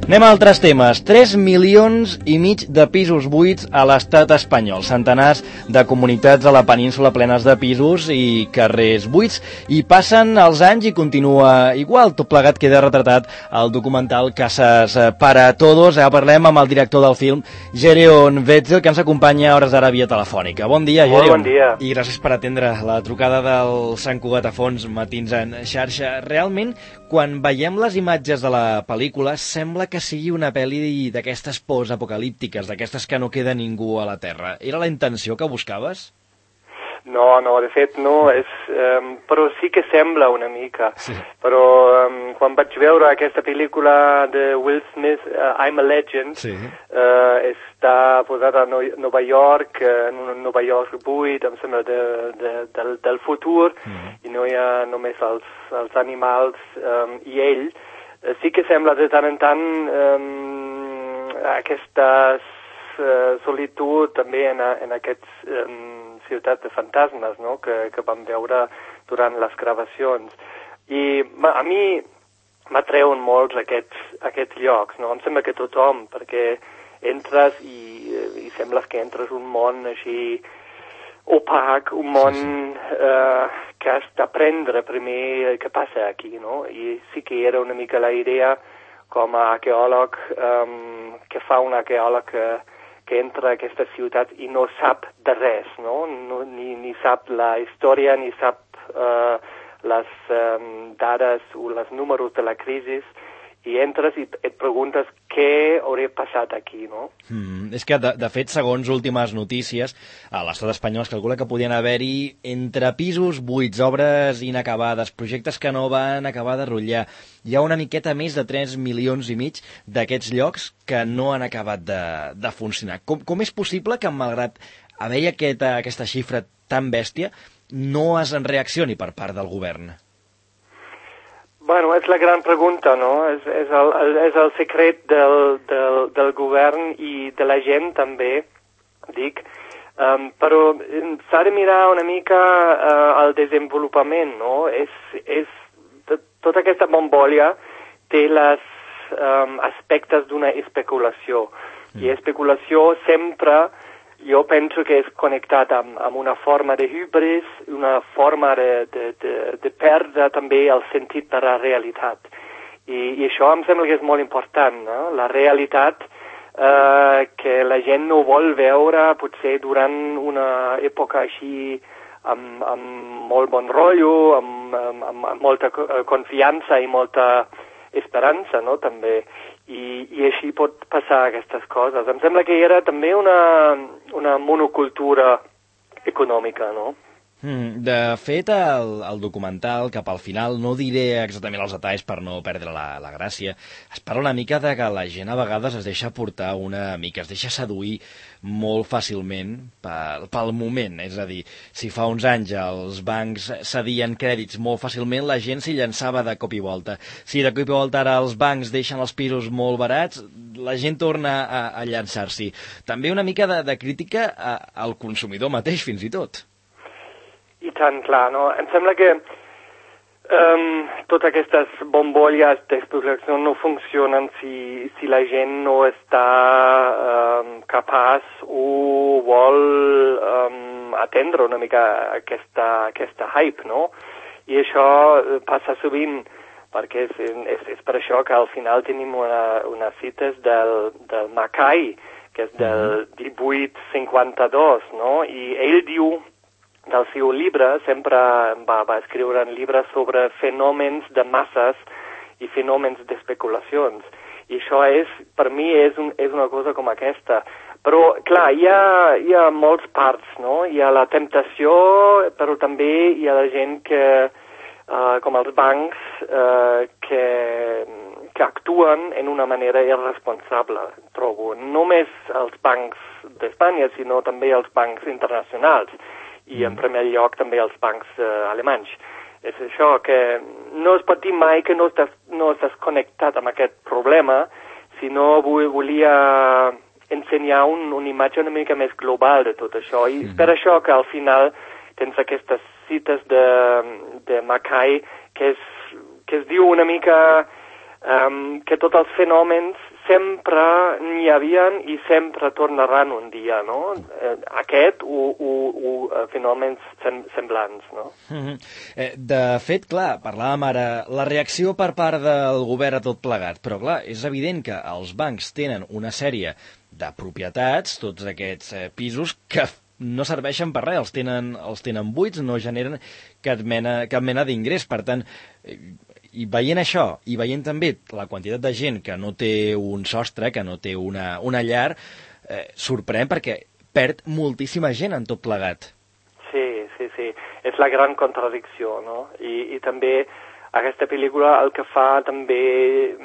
Anem a altres temes. 3,5 milions de pisos buits a l'estat espanyol. Centenars de comunitats a la península plenes de pisos i carrers buits. I passen els anys i continua igual. Tot plegat queda retratat al documental Casas para Todos. Parlem amb el director del film, Gereon Wetzel, que ens acompanya a hores d'ara via telefònica. Bon dia, Gereon. Molt bon dia. I gràcies per atendre la trucada del Sant Cugat a Fons, Matins en xarxa. Realment, quan veiem les imatges de la pel·lícula, sembla que sigui una pel·li d'aquestes pors apocalíptiques, d'aquestes que no queda ningú a la Terra. Era la intenció que buscaves? No, de fet no, però sí que sembla una mica. Sí. Però quan vaig veure aquesta pel·lícula de Will Smith, I'm a Legend, sí. Està posada a Nova York, en un Nova York buit, em sembla, del futur, i no hi ha només els animals i ell. Sí que sembla de tant en tant aquesta solitud també en aquests ciutats de fantasmes, no? que vam veure durant les gravacions. I a mi m'atreuen molts aquests llocs, no? Em sembla que tothom, perquè entres i sembles que entres un món així opac, un món que has d'aprendre primer què passa aquí, no? I sí que era una mica la idea com a arqueòleg, que fa un arqueòleg que entra a aquesta ciutat i no sap de res, no? Ni sap la història, ni sap les dades o els números de la crisi, i entres i et preguntes què hauria passat aquí, no? És que, de fet, segons últimes notícies, a l'estat espanyol es calcula que podien haver-hi entre pisos buits, obres inacabades, projectes que no van acabar de rotllar. Hi ha una miqueta més de 3,5 milions d'aquests llocs que no han acabat de funcionar. Com és possible que, malgrat haver-hi aquesta xifra tan bèstia, no es reaccioni per part del govern? Bueno, és la gran pregunta, no? És el secret del govern i de la gent, també, dic. Però s'ha de mirar una mica el desenvolupament, no? Tota aquesta bombolla té els aspectes d'una especulació. I especulació sempre, jo penso que és connectat amb una forma de hubris, una forma de perdre també el sentit de la realitat. I això em sembla que és molt important, no? La realitat que la gent no vol veure potser durant una època així amb molt bon rotllo, amb molta confiança i molta esperança, no? També. I així pot passar aquestes coses. Em sembla que era també una monocultura econòmica, no? De fet, el documental, cap al final, no diré exactament els detalls per no perdre la gràcia, es parla una mica de que la gent a vegades es deixa portar una mica, es deixa seduir molt fàcilment pel moment. És a dir, si fa uns anys els bancs cedien crèdits molt fàcilment, la gent s'hi llançava de cop i volta. Si de cop i volta ara els bancs deixen els pisos molt barats, la gent torna a llançar-s'hi. També una mica de crítica al consumidor mateix, fins i tot. I tant, clar, no? Em sembla que totes aquestes bombolles d'especulació no funcionen si la gent no està capaç o vol atendre una mica aquesta hype, no? I això passa sovint, perquè és per això que al final tenim unes cites del Mackay, que és del 1852, no? I ell diu del seu llibre, sempre va escriure un llibre sobre fenòmens de masses i fenòmens d'especulacions. I això per mi és una cosa com aquesta. Però, clar, hi ha molts parts, no? Hi ha la temptació, però també hi ha la gent que, com els bancs, que actuen en una manera irresponsable, trobo. No només els bancs d'Espanya, sinó també els bancs internacionals. I en primer lloc també els bancs alemanys. És això, que no es pot dir mai que no estàs connectat amb aquest problema, sinó volia ensenyar una imatge una mica més global de tot això. I és per això que al final tens aquestes cites de Mackay que es diu una mica que tots els fenòmens sempre n'hi havien i sempre tornaran un dia, no? Aquest finalment semblants, no? De fet, clar, parlàvem ara, la reacció per part del govern a tot plegat, però clar, és evident que els bancs tenen una sèrie de propietats, tots aquests pisos, que no serveixen per res, els tenen buits, no generen cap mena d'ingrés. Per tant, i veient això, i veient també la quantitat de gent que no té un sostre, que no té una llar, sorprèn perquè perd moltíssima gent en tot plegat. Sí. És la gran contradicció, no? I també aquesta pel·lícula el que fa també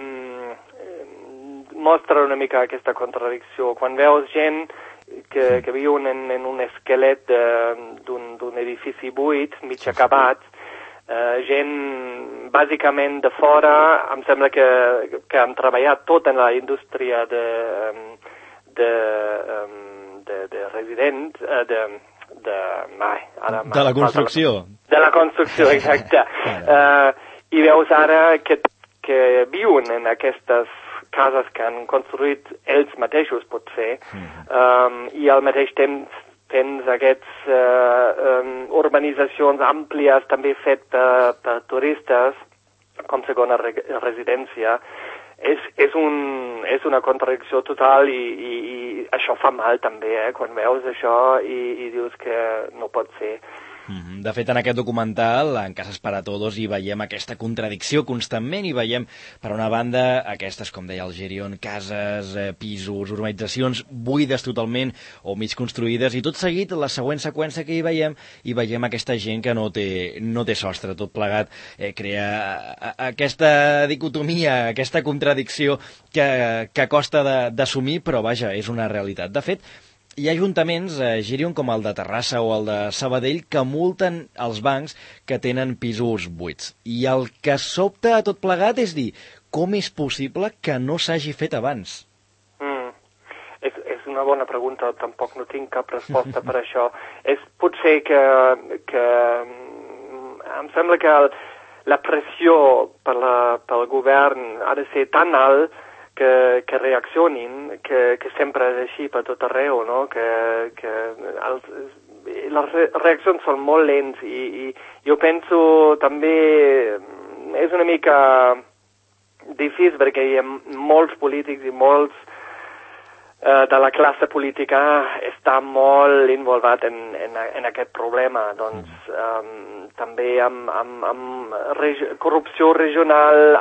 mostra una mica aquesta contradicció. Quan veus gent que viu en un esquelet d'un edifici buit, mig acabat, gent bàsicament de fora, em sembla que han treballat tot en la indústria de residents, de la construcció. De la construcció, exacte. I veus ara que viuen en aquestes cases que han construït ells mateixos, potser, i al mateix temps tens aquests urbanitzacions àmplies també fet per turistes com segona residència. És una contradicció total i això fa mal també, quan veus això i dius que no pot ser. De fet, en aquest documental, en Casas para Todos, hi veiem aquesta contradicció constantment, i veiem, per una banda, aquestes, com deia el Gerion, cases, pisos, urbanitzacions buides totalment o mig construïdes, i tot seguit, la següent seqüència que hi veiem aquesta gent que no té sostre, tot plegat, crea aquesta dicotomia, aquesta contradicció que costa d'assumir, però vaja, és una realitat. De fet, hi ha ajuntaments, Gerion, com el de Terrassa o el de Sabadell, que multen els bancs que tenen pisos buits. I el que sobta a tot plegat és dir, com és possible que no s'hagi fet abans? És una bona pregunta, tampoc no tinc cap resposta per això. És potser que em sembla que la pressió pel govern ha de ser tan alt que reaccionin, que sempre és així per tot arreu, no? Les reaccions són molt lents i jo penso també és una mica difícil perquè hi ha molts polítics i molts de la classe política està molt involvat en aquest problema. Doncs també amb corrupció regional,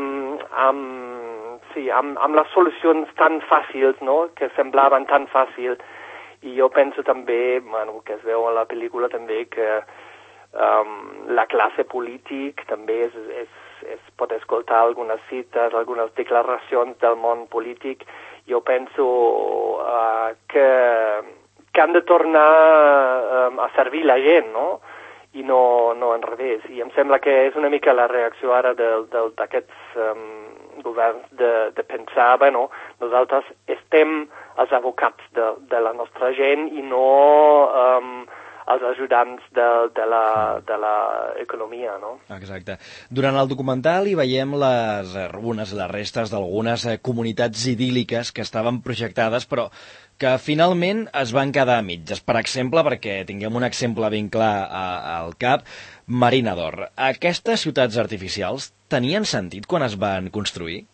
amb les solucions tan fàcils, no?, que semblaven tan fàcils. I jo penso també, que es veu a la pel·lícula també, que la classe polític també es pot escoltar algunes cites, algunes declaracions del món polític. Jo penso que han de tornar a servir la gent, no?, i no al revés. I em sembla que és una mica la reacció ara d'aquests governs de pensar, nosaltres estem els advocats de la nostra gent i no els ajudants de l'economia, no? Exacte. Durant el documental hi veiem les restes d'algunes comunitats idíl·liques que estaven projectades, però que finalment es van quedar a mitges. Per exemple, perquè tinguem un exemple ben clar al cap, Marina d'Or. Aquestes ciutats artificials tenien sentit quan es van construir?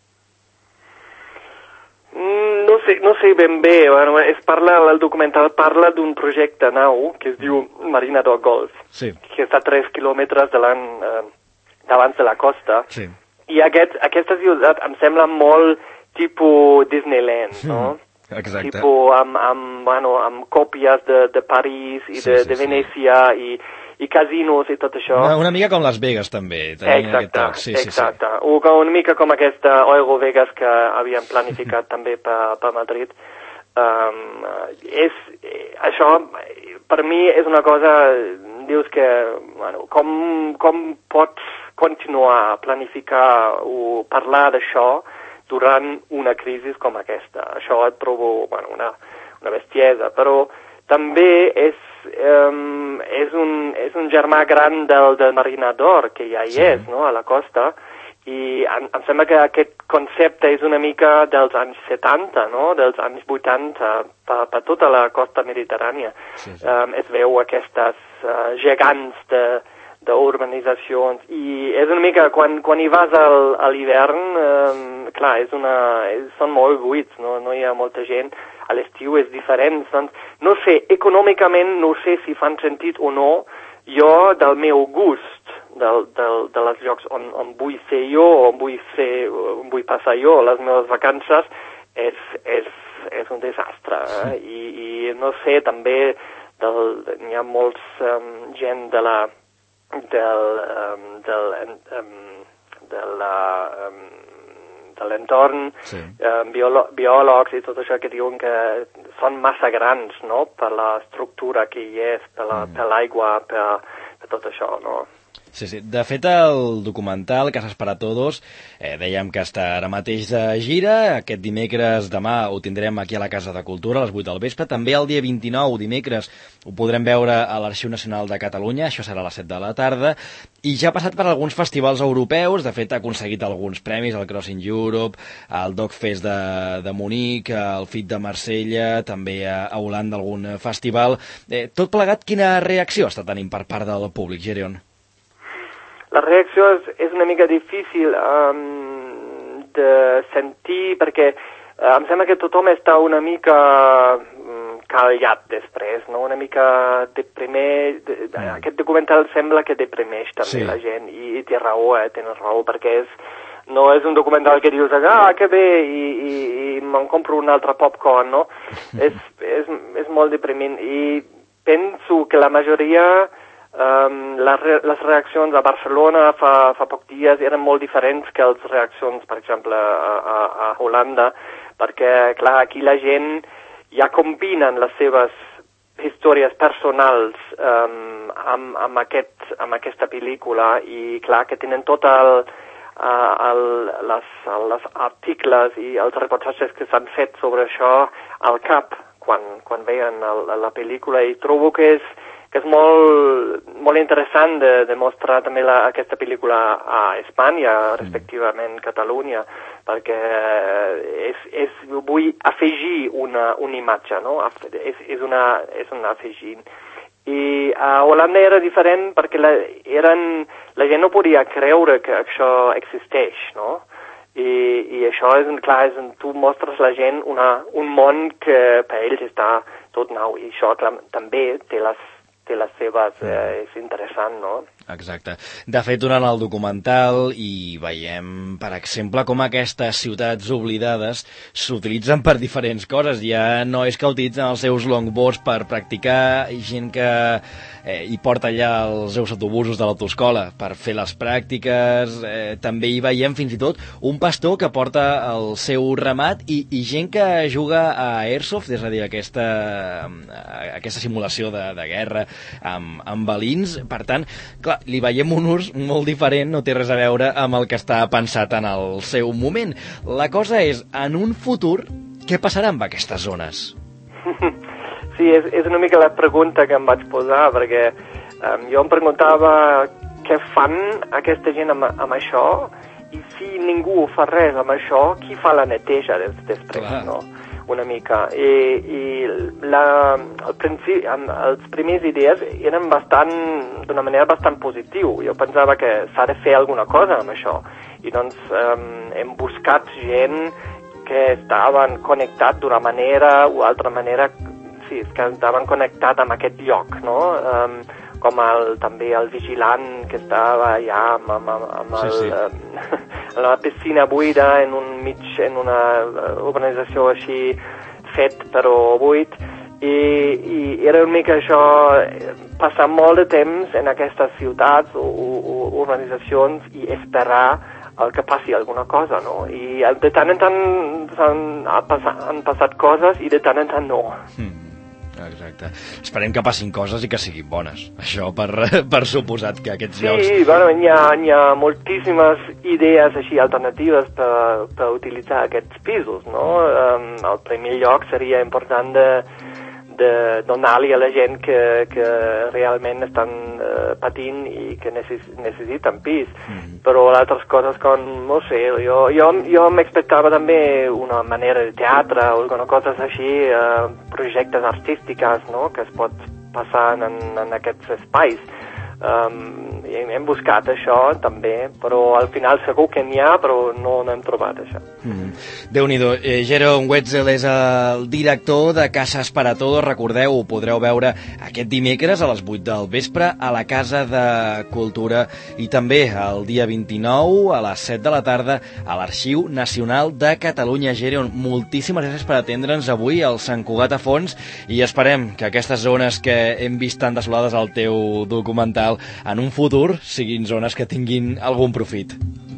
No sé ben bé. El documental parla d'un projecte nou que es diu Marina d'Or Golf, sí, que està a 3 quilòmetres d'abans de la costa. Sí. I aquesta ciutat em sembla molt tipus Disneyland, no? Exacte. Tipus amb còpies de París i de Venècia i casinos i tot això. Una mica com Las Vegas, també. Exacte. O una mica com aquesta Euro Vegas que havien planificat també per Madrid. Això, per mi, és una cosa, dius que, com pots continuar a planificar o parlar d'això durant una crisi com aquesta? Això et trobo una bestiesa, però també és un germà gran del Marina d'Or, que ja hi és, no?, a la costa, I em sembla que aquest concepte és una mica dels anys 70, no? Dels anys 80, per tota la costa mediterrània. Sí. Es veu aquestes gegants d'urbanitzacions, i és una mica, quan hi vas a l'hivern, clar, són molt buits, no hi ha molta gent. A l'estiu és diferent, doncs, no sé, econòmicament no sé si fan sentit o no. Jo, del meu gust, de les llocs on vull ser jo, on vull passar jo les meves vacances, és un desastre. I no sé, també n'hi ha molts gent de l'entorn, sí. Biòlegs i tot això, que diuen que són massa grans, no?, per l'estructura que hi és, per l'aigua, per tot això, no? Sí, sí. De fet, el documental Casas para Todos, dèiem que està ara mateix de gira. Aquest dimecres, demà, ho tindrem aquí a la Casa de Cultura, a les 8 del vespre. També el dia 29, dimecres, ho podrem veure a l'Arxiu Nacional de Catalunya. Això serà a les 7 de la tarda. I ja ha passat per alguns festivals europeus. De fet, ha aconseguit alguns premis, el Crossing Europe, el Dogfest de Munic, el FIT de Marsella, també a Holanda algun festival. Tot plegat, quina reacció està tenint per part del públic, Gereon? La reacció és una mica difícil de sentir, perquè em sembla que tothom està una mica callat després, no? Una mica deprimeix. Aquest documental sembla que deprimeix també la gent, i té raó, tenen raó, perquè no és un documental que dius, que bé, i me'n compro un altre popcorn, no? És molt deprimint, i penso que la majoria... les reaccions a Barcelona fa pocs dies eren molt diferents que les reaccions, per exemple, a Holanda, perquè, clar, aquí la gent ja combinen les seves històries personals amb aquesta pel·lícula, i, clar, que tenen tot els articles i els reportatges que s'han fet sobre això al cap quan veien la pel·lícula, i trobo que és molt interessant de mostrar també aquesta pel·lícula a Espanya, respectivament Catalunya, perquè vull afegir una imatge, no? És un afegint. I a Holanda era diferent perquè la gent no podia creure que això existeix, no? I això tu mostres a la gent un món que per ells està tot nou, i això també té les seves... és interessant, no? Exacte. De fet, durant el documental hi veiem, per exemple, com aquestes ciutats oblidades s'utilitzen per diferents coses. Ja no és que utilitzen els seus longboards per practicar, gent que hi porta allà els seus autobusos de l'autoescola per fer les pràctiques. També hi veiem fins i tot un pastor que porta el seu ramat i gent que juga a Airsoft, és a dir, aquesta simulació de guerra amb balins. Per tant, clar, li veiem un ús molt diferent, no té res a veure amb el que està pensat en el seu moment. La cosa és, en un futur, què passarà amb aquestes zones? Sí, és una mica la pregunta que em vaig posar, perquè jo em preguntava què fan aquesta gent amb això, i si ningú fa res amb això, qui fa la neteja després, no? Una mica. I els primers idees eren d'una manera bastant positiu. Jo pensava que s'ha de fer alguna cosa amb això. I doncs hem buscat gent que estaven connectats d'una manera o altra manera, sí, que estaven connectats amb aquest lloc, no? Com també el vigilant que estava allà amb la piscina buida en una urbanització així fet però buit, i era una mica això, passar molt de temps en aquestes ciutats o urbanitzacions i esperar el que passi alguna cosa, no? I de tant en tant han passat coses i de tant en tant no. Exacte. Esperem que passin coses i que siguin bones. Això per suposat que aquests llocs... Sí, bueno, hi ha moltíssimes idees així alternatives per utilitzar aquests pisos, no? El primer lloc seria important de donar-li a la gent que realment estan patint i que necessiten pis. Però altres coses com, no sé, jo m'expectava també una manera de teatre o alguna cosa així, projectes artístiques, no?, que es pot passar en aquests espais. Hem buscat això també, però al final segur que n'hi ha, però no hem trobat això. Déu-n'hi-do. Jeroen Wetzel és el director de Casas para Todos. Recordeu, ho podreu veure aquest dimecres a les 8 del vespre a la Casa de Cultura i també el dia 29 a les 7 de la tarda a l'Arxiu Nacional de Catalunya. Jeroen, moltíssimes gràcies per atendre'ns avui al Sant Cugat a fons i esperem que aquestes zones que hem vist tan desolades al teu documental en un futur siguin zones que tinguin algun profit.